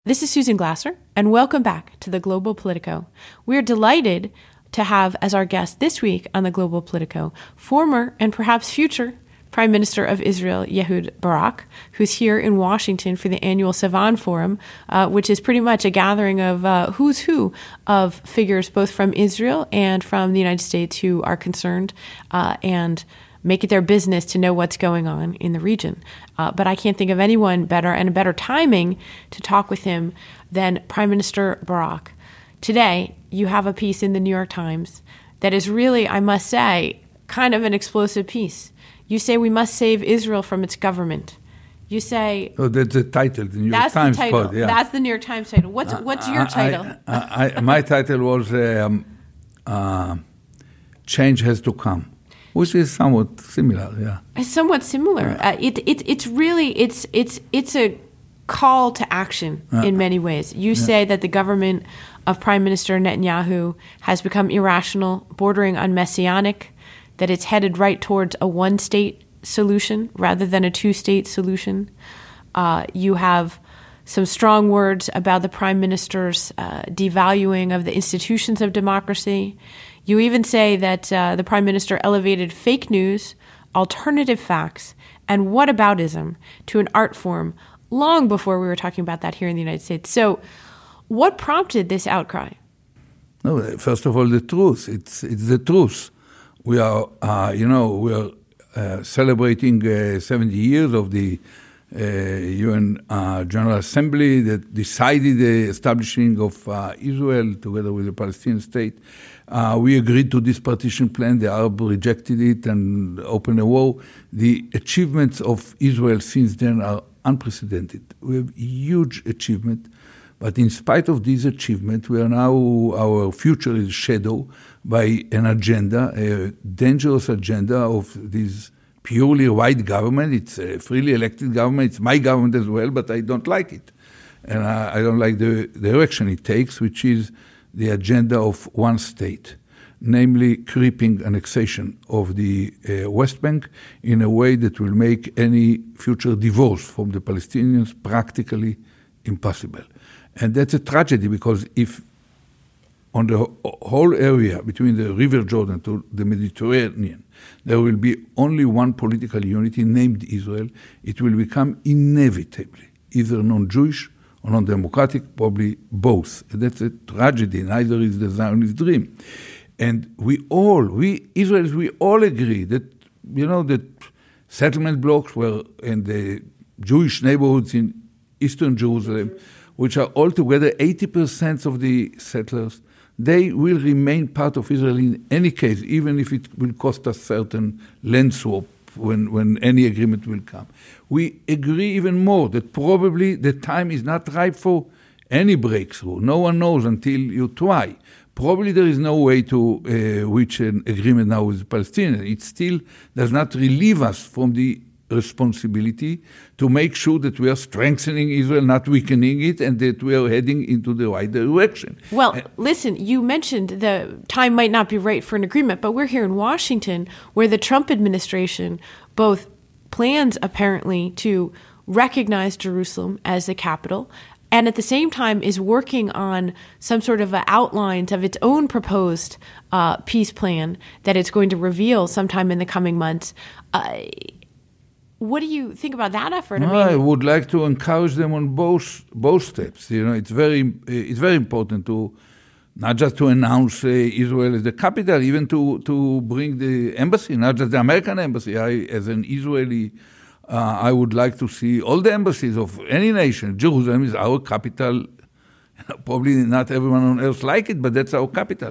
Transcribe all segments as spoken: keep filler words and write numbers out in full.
This is Susan Glasser, and welcome back to the Global Politico. We're delighted to have as our guest this week on the Global Politico former and perhaps future Prime Minister of Israel, Ehud Barak, who's here in Washington for the annual Savan Forum, uh, which is pretty much a gathering of uh, who's who of figures both from Israel and from the United States who are concerned uh, and make it their business to know what's going on in the region. Uh, but I can't think of anyone better and a better timing to talk with him than Prime Minister Barak. Today, you have a piece in the New York Times that is really, I must say, kind of an explosive piece. You say we must save Israel from its government. You say... Oh, that's the title, the New York that's Times. The title. Pod, yeah. That's the New York Times title. What's, Uh, what's your I- title? I, I, my title was um, uh, Change Has to Come, which is somewhat similar, yeah. It's somewhat similar. Yeah. Uh, it, it, it's really, it's, it's, it's a call to action Yeah. in many ways. You Yeah. say that the government of Prime Minister Netanyahu has become irrational, bordering on messianic, that it's headed right towards a one-state solution rather than a two-state solution. Uh, you have some strong words about the Prime Minister's uh, devaluing of the institutions of democracy. You even say that uh, the Prime Minister elevated fake news, alternative facts, and whataboutism to an art form long before we were talking about that here in the United States. So what prompted this outcry? No, first of all, the truth. It's it's the truth. We are, uh, you know, we are uh, celebrating uh, seventy years of the uh, U N uh, General Assembly that decided the establishing of uh, Israel together with the Palestinian state. Uh, we agreed to this partition plan. The Arab rejected it and opened a war. The achievements of Israel since then are unprecedented. We have huge achievement. But in spite of this achievement, we are now, our future is shadowed by an agenda, a dangerous agenda of this purely white government. It's a freely elected government. It's my government as well, but I don't like it. And I, I don't like the direction it takes, which is the agenda of one state, namely creeping annexation of the uh, West Bank in a way that will make any future divorce from the Palestinians practically impossible. And that's a tragedy because if on the whole area between the River Jordan to the Mediterranean, there will be only one political unity named Israel, it will become inevitably either non-Jewish or non-democratic, probably both. And that's a tragedy. Neither is the Zionist dream. And we all, we Israelis, we all agree that, you know, that settlement blocks were in the Jewish neighborhoods in Eastern Jerusalem, which are altogether eighty percent of the settlers, they will remain part of Israel in any case, even if it will cost us certain land swap when, when any agreement will come. We agree even more that probably the time is not ripe for any breakthrough. No one knows until you try. Probably there is no way to uh, reach an agreement now with the Palestinians. It still does not relieve us from the responsibility to make sure that we are strengthening Israel, not weakening it, and that we are heading into the right direction. Well, uh, listen, you mentioned the time might not be right for an agreement, but we're here in Washington where the Trump administration both plans apparently to recognize Jerusalem as the capital and at the same time is working on some sort of outlines of its own proposed uh, peace plan that it's going to reveal sometime in the coming months. Uh, What do you think about that effort? I, no, mean, I would like to encourage them on both both steps. You know, it's very it's very important to not just to announce uh, Israel as the capital, even to to bring the embassy, not just the American embassy. I, as an Israeli, uh, I would like to see all the embassies of any nation. Jerusalem is our capital. Probably not everyone on earth like it, but that's our capital.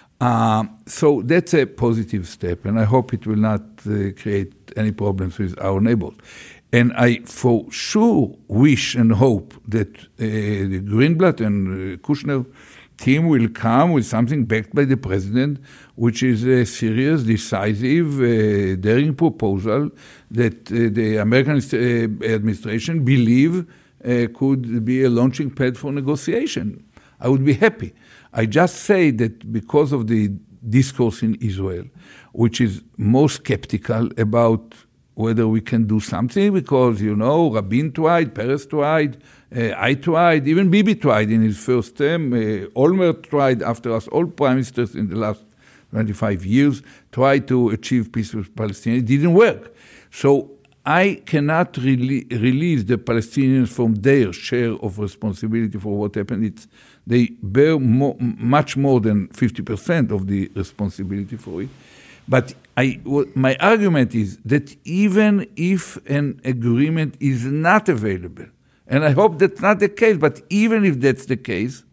Uh, so that's a positive step, and I hope it will not uh, create any problems with our neighbors. And I for sure wish and hope that uh, the Greenblatt and uh, Kushner team will come with something backed by the president, which is a serious, decisive, uh, daring proposal that uh, the American uh, administration believe uh, could be a launching pad for negotiation. I would be happy. I just say that because of the discourse in Israel, which is more skeptical about whether we can do something, because, you know, Rabin tried, Peres tried, Uh, I tried, even Bibi tried in his first term. Uh, Olmert tried after us. All prime ministers in the last twenty-five years tried to achieve peace with Palestine. It didn't work. So I cannot rele- release the Palestinians from their share of responsibility for what happened. It's, they bear mo- much more than fifty percent of the responsibility for it. But I, what, my argument is that even if an agreement is not available, and I hope that's not the case, but even if that's the case,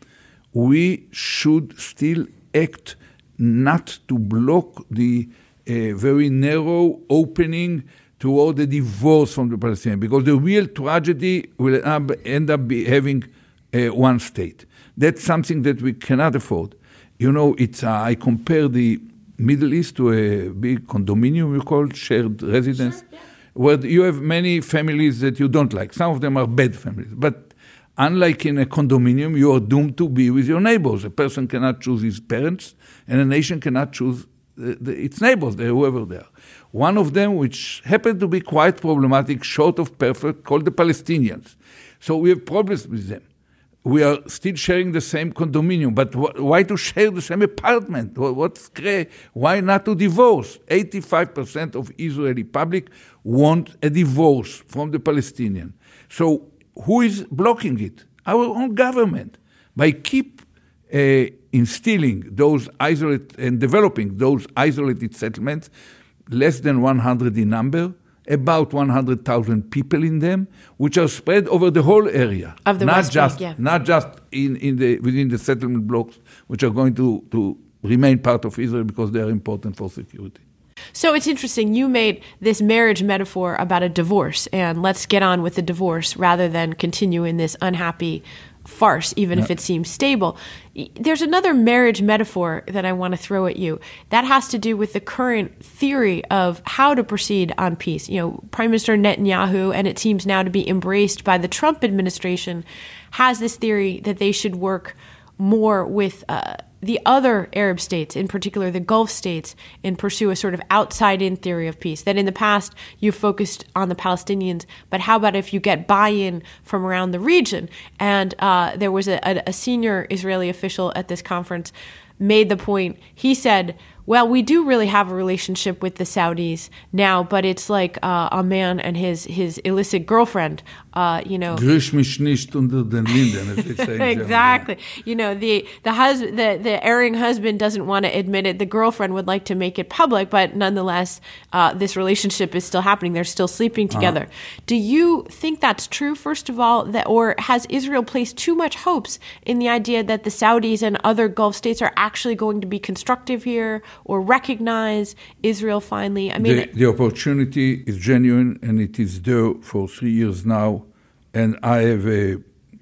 we should still act not to block the uh, very narrow opening toward the divorce from the Palestinians, because the real tragedy will end up be having uh, one state. That's something that we cannot afford. You know, it's uh, I compare the Middle East to a big condominium, we call shared residence, sure, yeah. where you have many families that you don't like. Some of them are bad families. But unlike in a condominium, you are doomed to be with your neighbors. A person cannot choose his parents, and a nation cannot choose the, the, its neighbors, whoever they are. One of them, which happened to be quite problematic, short of perfect, called the Palestinians. So we have problems with them. We are still sharing the same condominium, but wh- why to share the same apartment? What's great? Why not to divorce? eighty-five percent of Israeli public want a divorce from the Palestinian. So who is blocking it? Our own government. By keep uh, instilling those isolated and developing those isolated settlements, less than one hundred in number, about one hundred thousand people in them, which are spread over the whole area. Of the not West just, Bank, yeah. Not just in, in the, within the settlement blocks, which are going to, to remain part of Israel because they are important for security. So it's interesting. You made this marriage metaphor about a divorce, and let's get on with the divorce rather than continue in this unhappy farce, even yeah. if it seems stable. There's another marriage metaphor that I want to throw at you. That has to do with the current theory of how to proceed on peace. You know, Prime Minister Netanyahu, and it seems now to be embraced by the Trump administration, has this theory that they should work more with uh, the other Arab states, in particular the Gulf states, and pursue a sort of outside-in theory of peace. That in the past you focused on the Palestinians, but how about if you get buy-in from around the region? And uh, there was a, a, a senior Israeli official at this conference made the point. He said, well, we do really have a relationship with the Saudis now, but it's like uh, a man and his, his illicit girlfriend, uh, you know. Grisch mich nicht unter den Linden, as they say in Exactly. Germany. You know, the the, hus- the the erring husband doesn't want to admit it. The girlfriend would like to make it public, but nonetheless, uh, this relationship is still happening. They're still sleeping together. Uh-huh. Do you think that's true, first of all, that, or has Israel placed too much hopes in the idea that the Saudis and other Gulf states are actually going to be constructive here, or recognize Israel finally? I mean, the, the opportunity is genuine, and it is there for three years now. And I have a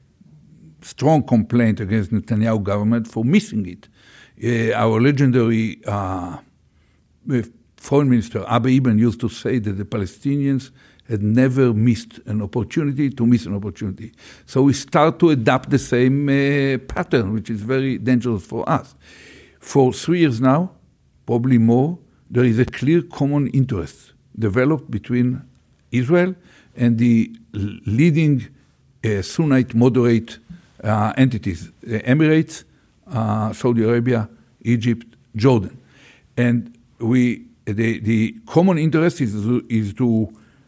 strong complaint against Netanyahu government for missing it. Uh, our legendary uh, foreign minister, Abba Eban, used to say that the Palestinians had never missed an opportunity to miss an opportunity. So we start to adopt the same uh, pattern, which is very dangerous for us. For three years now, probably more, there is a clear common interest developed between Israel and the leading uh, Sunnite moderate uh, entities, the Emirates, uh, Saudi Arabia, Egypt, Jordan. And we, the, the common interest is, is to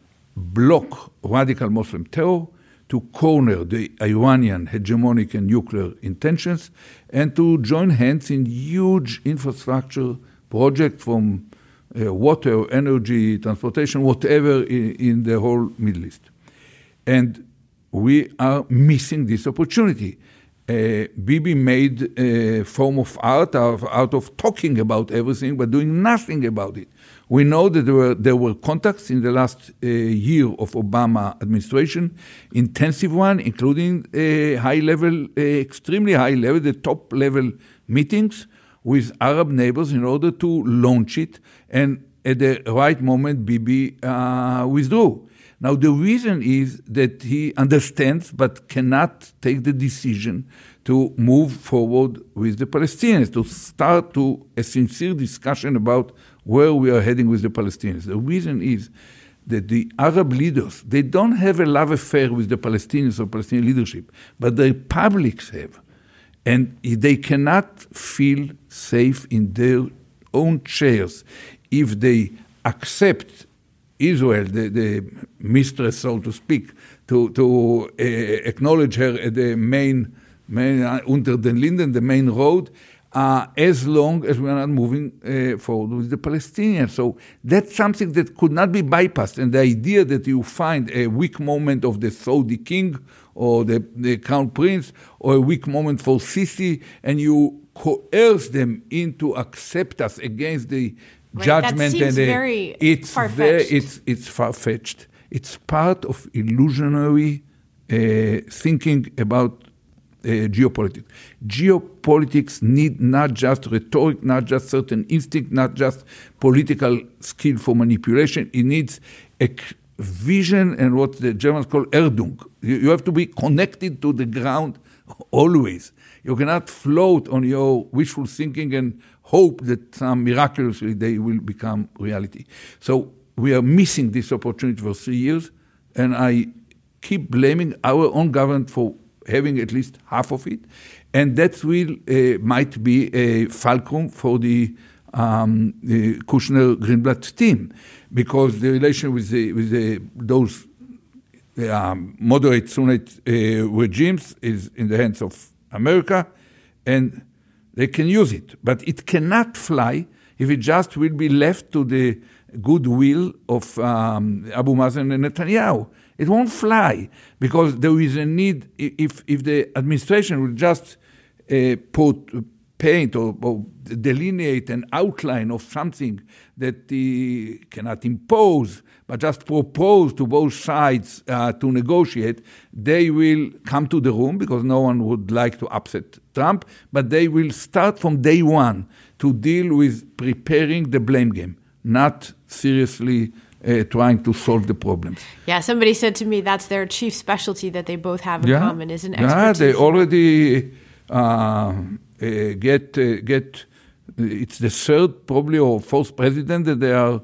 block radical Muslim terror, to corner the Iranian hegemonic and nuclear intentions, and to join hands in huge infrastructure projects from uh, water, energy, transportation, whatever in, in the whole Middle East. And we are missing this opportunity. Uh, Bibi made a form of art out of, out of talking about everything, but doing nothing about it. We know that there were, there were contacts in the last uh, year of Obama administration, intensive one, including uh, high-level, uh, extremely high-level, the top-level meetings with Arab neighbors in order to launch it, and at the right moment, Bibi uh, withdrew. Now, the reason is that he understands but cannot take the decision to move forward with the Palestinians, to start to a sincere discussion about where we are heading with the Palestinians. The reason is that the Arab leaders, they don't have a love affair with the Palestinians or Palestinian leadership, but the republics have. And they cannot feel safe in their own chairs if they accept Israel, the, the mistress, so to speak, to, to uh, acknowledge her at the main, main uh, unter den Linden, the main road, uh, as long as we are not moving uh, forward with the Palestinians. So that's something that could not be bypassed. And the idea that you find a weak moment of the Saudi king or the, the crown prince or a weak moment for Sisi, and you coerce them into accept us against the right, judgment. That seems and very uh, it's far-fetched. Very, it's, it's far-fetched. It's part of illusionary uh, thinking about Uh, geopolitics. Geopolitics need not just rhetoric, not just certain instinct, not just political skill for manipulation. It needs a vision and what the Germans call Erdung. You, you have to be connected to the ground always. You cannot float on your wishful thinking and hope that some miraculously they will become reality. So we are missing this opportunity for three years, and I keep blaming our own government for having at least half of it, and that will uh, might be a fulcrum for the, um, the Kushner-Greenblatt team, because the relation with the, with the, those um, moderate Sunnite uh, regimes is in the hands of America, and they can use it, but it cannot fly if it just will be left to the goodwill of um, Abu Mazen and Netanyahu. It won't fly, because there is a need, if if the administration will just uh, put, paint or, or delineate an outline of something that they cannot impose, but just propose to both sides uh, to negotiate, they will come to the room, because no one would like to upset Trump, but they will start from day one to deal with preparing the blame game, not seriously Uh, trying to solve the problems. Yeah, somebody said to me that's their chief specialty that they both have in yeah. common is an Yeah, expertise. they already uh, uh, get, uh, get, it's the third probably or fourth president that they are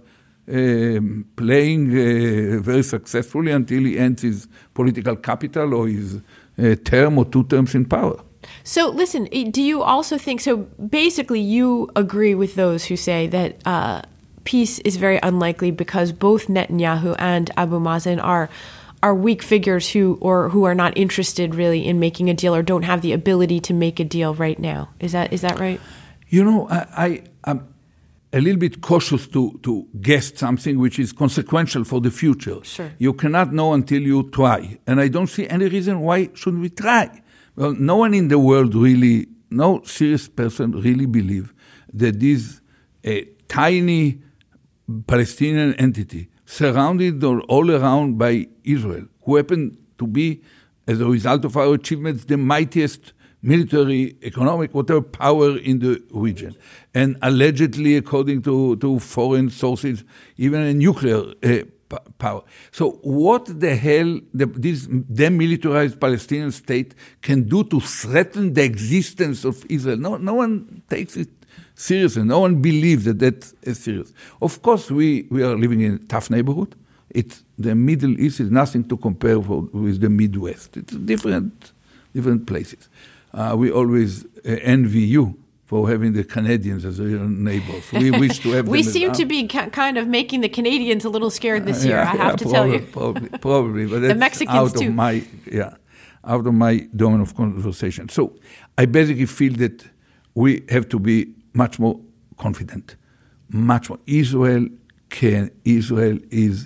um, playing uh, very successfully until he ends his political capital or his uh, term or two terms in power. So listen, do you also think, so basically you agree with those who say that uh, peace is very unlikely because both Netanyahu and Abu Mazen are are weak figures who or who are not interested really in making a deal or don't have the ability to make a deal right now. Is that is that right? You know, I, I I'm a little bit cautious to to guess something which is consequential for the future. Sure. You cannot know until you try, and I don't see any reason why shouldn't we try. Well, no one in the world really, no serious person really believe that this uh, tiny Palestinian entity, surrounded all around by Israel, who happen to be, as a result of our achievements, the mightiest military, economic, whatever power in the region. And allegedly, according to, to foreign sources, even a nuclear uh, p- power. So what the hell the, this demilitarized Palestinian state can do to threaten the existence of Israel? No, no one takes it seriously. No one believes that that is serious. Of course, we, we are living in a tough neighborhood. It's, the Middle East is nothing to compare for, with the Midwest. It's different, different places. Uh, we always uh, envy you for having the Canadians as your neighbors. We wish to have we them seem as, to be ca- kind of making the Canadians a little scared this uh, year, yeah, I have yeah, to probably, tell you. Probably, probably, but that's the Mexicans out too. of my, yeah, out of my domain of conversation. So I basically feel that we have to be much more confident, much more. Israel can, Israel is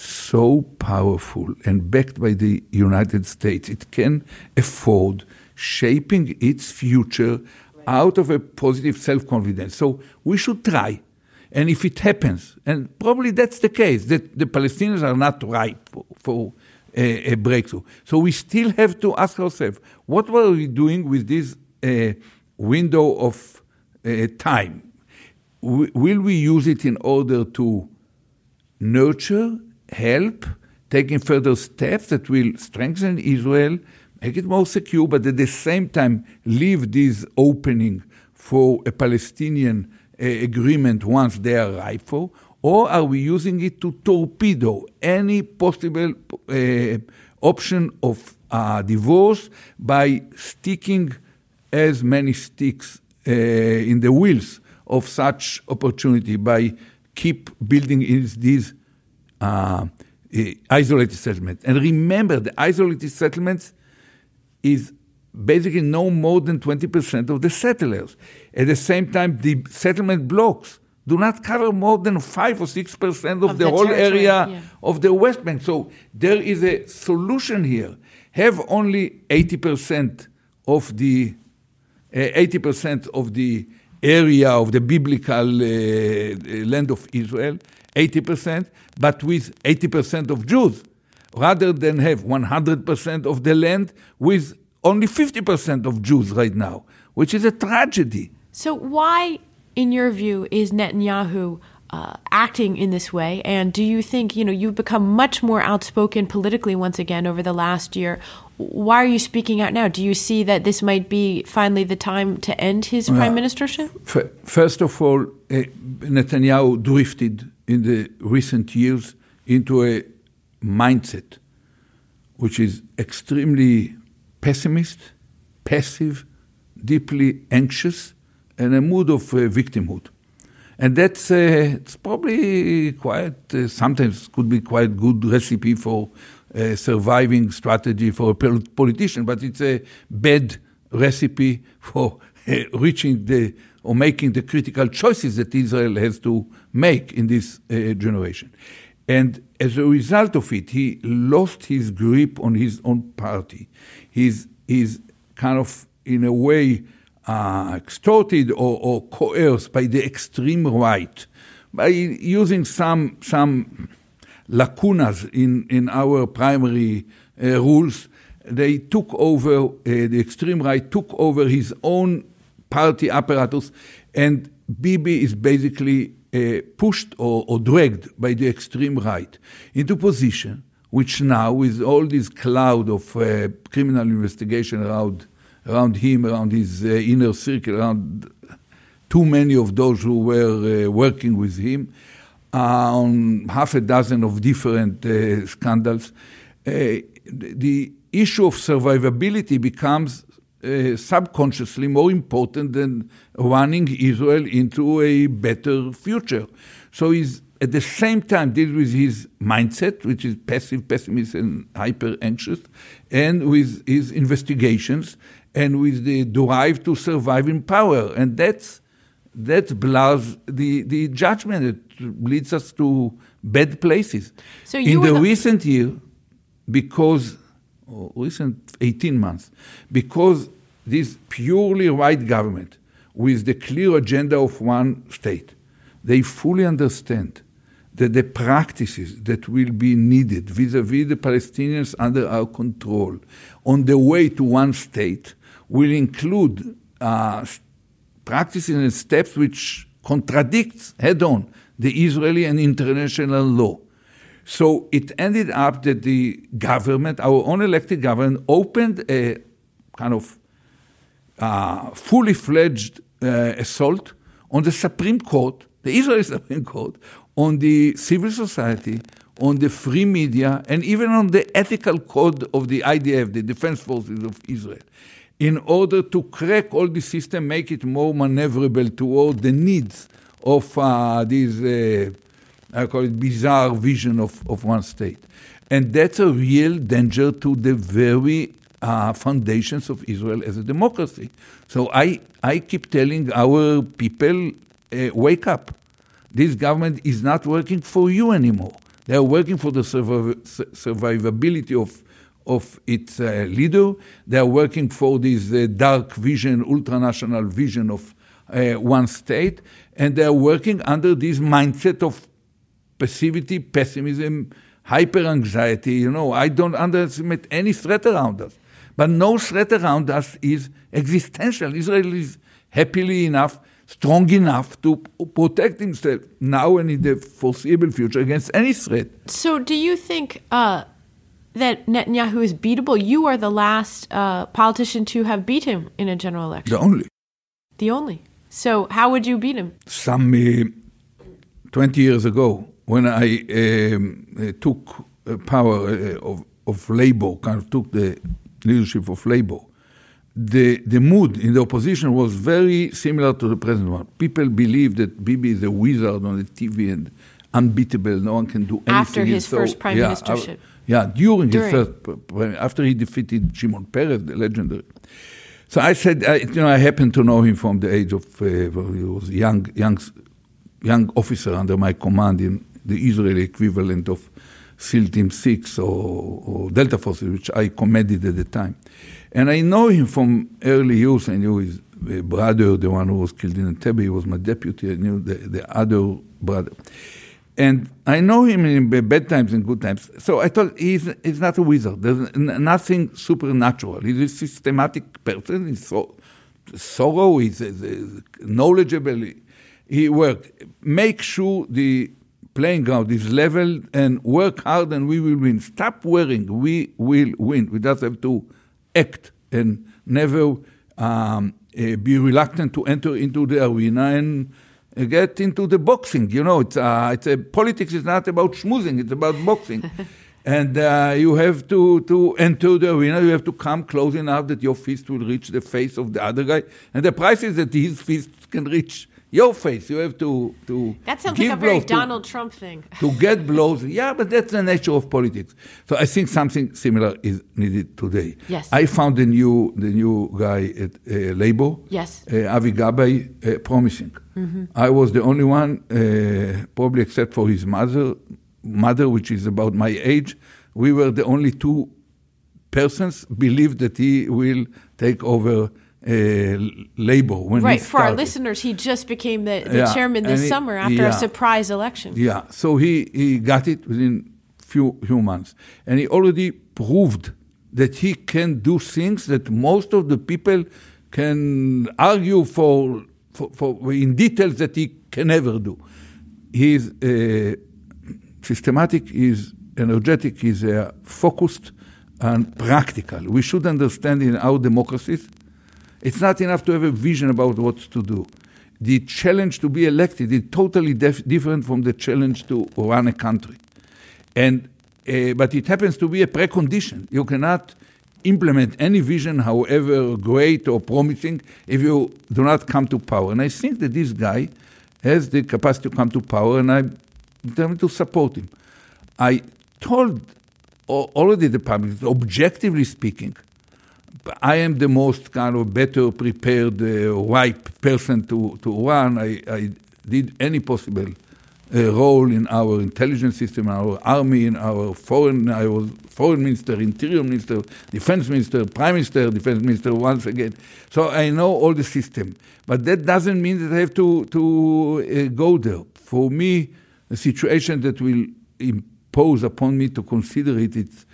so powerful and backed by the United States. It can afford shaping its future out of a positive self-confidence. So we should try. And if it happens, and probably that's the case, that the Palestinians are not ripe for, for a, a breakthrough. So we still have to ask ourselves, what were we doing with this uh, window of uh, time? W- will we use it in order to nurture, help, taking further steps that will strengthen Israel, make it more secure, but at the same time leave this opening for a Palestinian uh, agreement once they are ripe for? or are we using it to torpedo any possible uh, option of uh, divorce by sticking as many sticks uh, in the wheels of such opportunity, by keep building is these uh, uh, isolated settlements? And remember, the isolated settlements is basically no more than twenty percent of the settlers. At the same time, the settlement blocks do not cover more than five or six percent of, of the, the whole area yeah. of the West Bank. So there is a solution here. Have only eighty percent of the uh, eighty percent of the area of the biblical uh, land of Israel, eighty percent, but with eighty percent of Jews, rather than have one hundred percent of the land with only fifty percent of Jews right now, which is a tragedy. So why, in your view, is Netanyahu uh, acting in this way? And do you think, you know, you've become much more outspoken politically once again over the last year. Why are you speaking out now? Do you see that this might be finally the time to end his uh, prime ministership? F- first of all, uh, Netanyahu drifted in the recent years into a mindset which is extremely pessimist, passive, deeply anxious, and a mood of uh, victimhood. And that's uh, it's probably quite, uh, sometimes could be quite good recipe for a surviving strategy for a politician, but it's a bad recipe for uh, reaching the, or making the critical choices that Israel has to make in this uh, generation. And as a result of it, he lost his grip on his own party. He's, he's kind of, in a way, uh, extorted or, or coerced by the extreme right, by using some some lacunas in, in our primary uh, rules. They took over, uh, the extreme right took over his own party apparatus, and Bibi is basically uh, pushed or, or dragged by the extreme right into position, which now, with all this cloud of uh, criminal investigation around around him, around his uh, inner circle, around too many of those who were uh, working with him, uh, on half a dozen of different uh, scandals, uh, the issue of survivability becomes uh, subconsciously more important than running Israel into a better future. So he's at the same time dealing with his mindset, which is passive, pessimist, and hyper-anxious, and with his investigations, and with the drive to survive in power. And that's that blurs the, the judgment that leads us to bad places. So you in the, the recent year, because, oh, recent eighteen months, because this purely right government with the clear agenda of one state, they fully understand that the practices that will be needed vis-a-vis the Palestinians under our control on the way to one state will include uh, practices and steps which contradicts head-on the Israeli and international law. So it ended up that the government, our own elected government, opened a kind of uh, fully fledged uh, assault on the Supreme Court, the Israeli Supreme Court, on the civil society, on the free media, and even on the ethical code of the I D F, the Defense Forces of Israel, in order to crack all the system, make it more maneuverable toward the needs of uh, this, uh, I call it bizarre vision of, of one state. And that's a real danger to the very uh, foundations of Israel as a democracy. So I, I keep telling our people, uh, wake up. This government is not working for you anymore. They are working for the surviv- survivability of of its uh, leader. They are working for this uh, dark vision, ultranational vision of uh, one state, and they are working under this mindset of passivity, pessimism, hyper-anxiety. You know, I don't underestimate any threat around us, but no threat around us is existential. Israel is happily enough, strong enough to protect himself now and in the foreseeable future against any threat. So do you think uh, that Netanyahu is beatable? You are the last uh, politician to have beat him in a general election. The only. The only. So how would you beat him? Some uh, twenty years ago, when I um, uh, took uh, power uh, of, of Labour, kind of took the leadership of Labour, the, the mood in the opposition was very similar to the present one. People believe that Bibi is a wizard on the T V and unbeatable, no one can do anything. After his so, first prime yeah, ministership. Uh, yeah, during, during his first, after he defeated Shimon Peres, the legendary. So I said, I, you know, I happened to know him from the age of, uh, well, he was a young, young, young officer under my command in the Israeli equivalent of SEAL Team six or, or Delta Forces, which I commanded at the time. And I know him from early youth. I knew his uh, brother, the one who was killed in Entebbe. He was my deputy. I knew the, the other brother. And I know him in bad times and good times. So I thought he's, he's not a wizard. There's n- nothing supernatural. He's a systematic person. He's so thorough. He's, he's knowledgeable. He worked. Make sure the playing ground is level and work hard and we will win. Stop worrying. We will win. We just have to act and never um, uh, be reluctant to enter into the arena and uh, get into the boxing. You know, it's, uh, it's a, politics is not about schmoozing, it's about boxing. And uh, you have to, to enter the arena, you have to come close enough that your fist will reach the face of the other guy. And the price is that his fist can reach your face. You have to, to That sounds give like a very blows Donald to, Trump thing. to get blows. Yeah, but that's the nature of politics. So I think something similar is needed today. Yes. I found the new the new guy at uh, Labour, Yes. uh, Avi Gabay, uh, promising. Mm-hmm. I was the only one, uh, probably except for his mother, mother, which is about my age. We were the only two persons believed that he will take over Uh, Labour when right, he for our started. listeners, he just became the, the Yeah, chairman this and he- summer after yeah. a surprise election. Yeah, so he, he got it within few few months. And he already proved that he can do things that most of the people can argue for, for, for in details that he can never do. He's uh, systematic, he's energetic, he's uh, focused and practical. We should understand in our democracies, it's not enough to have a vision about what to do. The challenge to be elected is totally def- different from the challenge to run a country. And, uh, but it happens to be a precondition. You cannot implement any vision, however great or promising, if you do not come to power. And I think that this guy has the capacity to come to power, and I'm determined to support him. I told already the public, objectively speaking, I am the most kind of better prepared, uh, ripe person to, to run. I, I did any possible uh, role in our intelligence system, in our army, in our foreign, I was foreign minister, interior minister, defense minister, prime minister, defense minister once again. So I know all the system. But that doesn't mean that I have to, to uh, go there. For me, a situation that will impose upon me to consider it, it's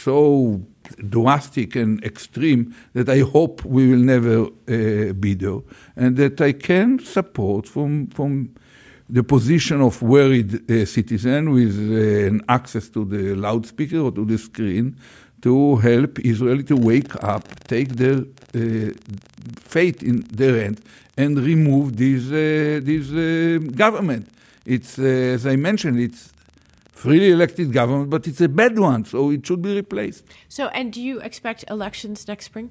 so drastic and extreme that I hope we will never uh, be there, and that I can support from from the position of worried uh, citizen with uh, an access to the loudspeaker or to the screen to help Israel to wake up, take their uh, fate in their hand, and remove this uh, this uh, government. It's uh, as I mentioned, it's freely elected government, but it's a bad one, so it should be replaced. So, and do you expect elections next spring?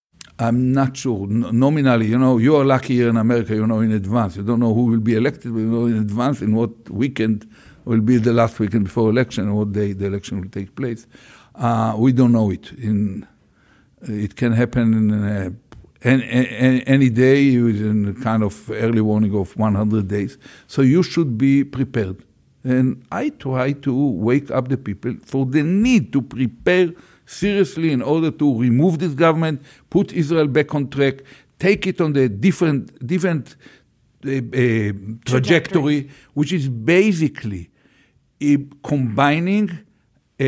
I'm not sure. N- nominally, you know, you are lucky here in America, you know in advance. You don't know who will be elected, but you know in advance in what weekend will be the last weekend before election, and what day the election will take place. Uh, we don't know it. In, it can happen in uh, any, any, any day within a kind of early warning of one hundred days. So you should be prepared. And I try to wake up the people for the need to prepare seriously in order to remove this government, put Israel back on track, take it on the different different uh, uh, trajectory, trajectory, which is basically uh, combining uh,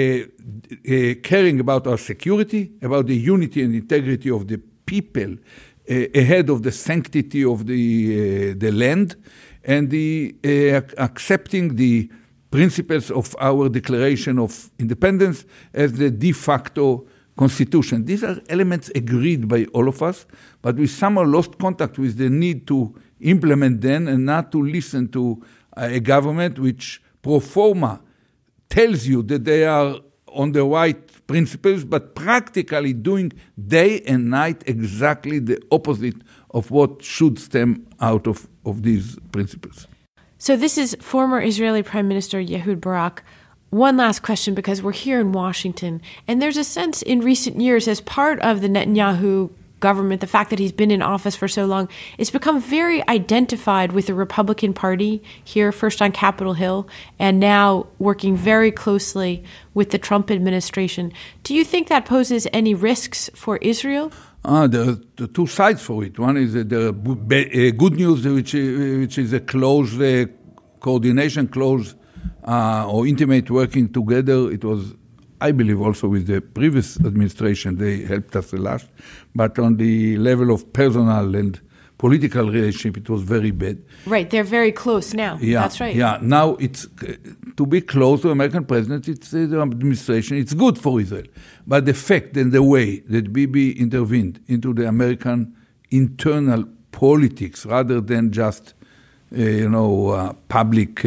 uh, caring about our security, about the unity and integrity of the people uh, ahead of the sanctity of the uh, the land, and the uh, accepting the principles of our Declaration of Independence as the de facto constitution. These are elements agreed by all of us, but we somehow lost contact with the need to implement them and not to listen to a government which pro forma tells you that they are on the right principles, but practically doing day and night exactly the opposite of what should stem out of, of these principles. So this is former Israeli Prime Minister Ehud Barak. One last question, because we're here in Washington, and there's a sense in recent years, as part of the Netanyahu government, the fact that he's been in office for so long, it's become very identified with the Republican Party here, first on Capitol Hill, and now working very closely with the Trump administration. Do you think that poses any risks for Israel? Uh, there are the two sides for it. One is uh, the uh, good news, which, uh, which is a close uh, coordination, close Uh, or intimate working together. It was, I believe, also with the previous administration, they helped us a lot. But on the level of personal and political relationship, it was very bad. Right, they're very close now. Yeah, that's right. Yeah, now it's uh, to be close to American president, it's uh, the administration, it's good for Israel. But the fact and the way that Bibi intervened into the American internal politics rather than just Uh, you know, uh, public uh,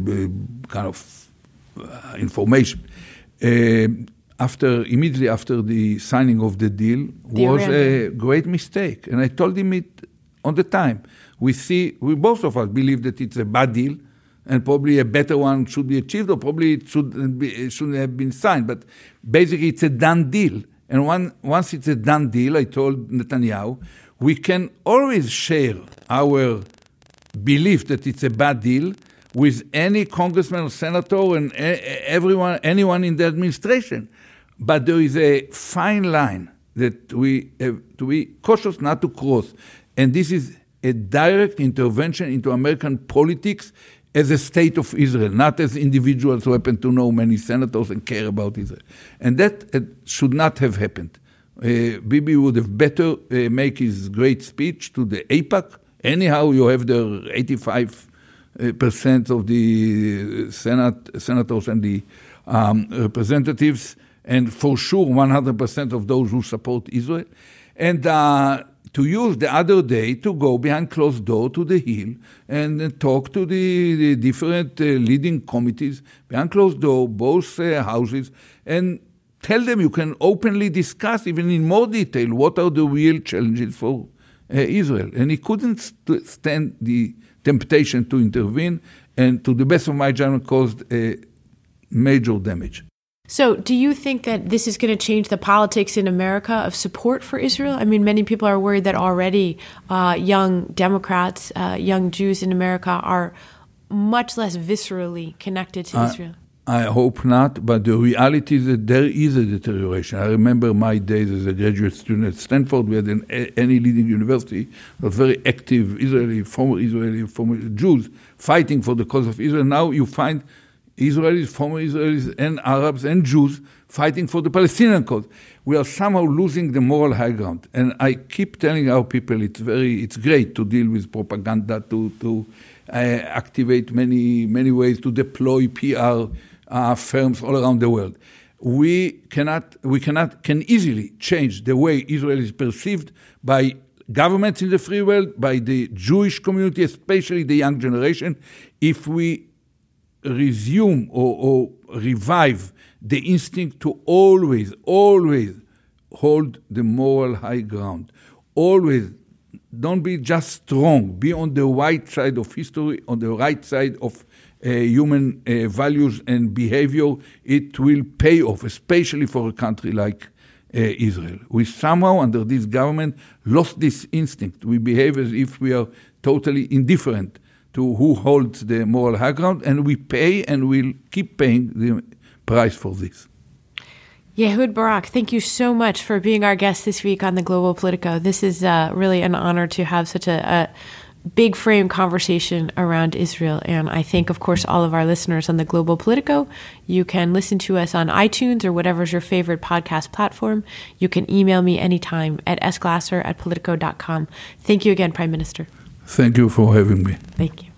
kind of uh, information. Uh, after immediately after the signing of the deal the was Iran. a great mistake, and I told him it on the time. We see, we both of us believe that it's a bad deal, and probably a better one should be achieved, or probably it should be, it shouldn't have been signed. But basically, it's a done deal, and one, once it's a done deal, I told Netanyahu, we can always share our belief that it's a bad deal with any congressman or senator and everyone, anyone in the administration. But there is a fine line that we have to be cautious not to cross. And this is a direct intervention into American politics as a state of Israel, not as individuals who happen to know many senators and care about Israel. And that uh, should not have happened. Uh, Bibi would have better uh, make his great speech to the AIPAC. Anyhow, you have the eighty-five percent of the Senate, senators and the um, representatives, and for sure one hundred percent of those who support Israel. And uh, to use the other day to go behind closed door to the Hill and uh, talk to the, the different uh, leading committees behind closed door, both uh, houses, and tell them you can openly discuss, even in more detail, what are the real challenges for Uh, Israel. And he couldn't st- stand the temptation to intervene, and to the best of my judgment, caused a major damage. So do you think that this is going to change the politics in America of support for Israel? I mean, many people are worried that already uh, young Democrats, uh, young Jews in America are much less viscerally connected to uh, Israel. I hope not, but the reality is that there is a deterioration. I remember my days as a graduate student at Stanford. We had in any leading university, was very active Israeli, former Israeli, former Jews fighting for the cause of Israel. Now you find Israelis, former Israelis, and Arabs and Jews fighting for the Palestinian cause. We are somehow losing the moral high ground. And I keep telling our people it's very, it's great to deal with propaganda, to to uh, activate many many ways, to deploy P R Uh, firms all around the world. We cannot, we cannot, can easily change the way Israel is perceived by governments in the free world, by the Jewish community, especially the young generation, if we resume or, or revive the instinct to always, always hold the moral high ground. Always, don't be just strong. Be on the right side of history, on the right side of Uh, human uh, values and behavior. It will pay off, especially for a country like uh, Israel. We somehow, under this government, lost this instinct. We behave as if we are totally indifferent to who holds the moral high ground, and we pay and will keep paying the price for this. Ehud Barak, thank you so much for being our guest this week on the Global Politico. This is uh, really an honor to have such a, a big frame conversation around Israel. And I thank, of course, all of our listeners on the Global Politico. You can listen to us on iTunes or whatever's your favorite podcast platform. You can email me anytime at s glasser at politico dot com. Thank you again, Prime Minister. Thank you for having me. Thank you.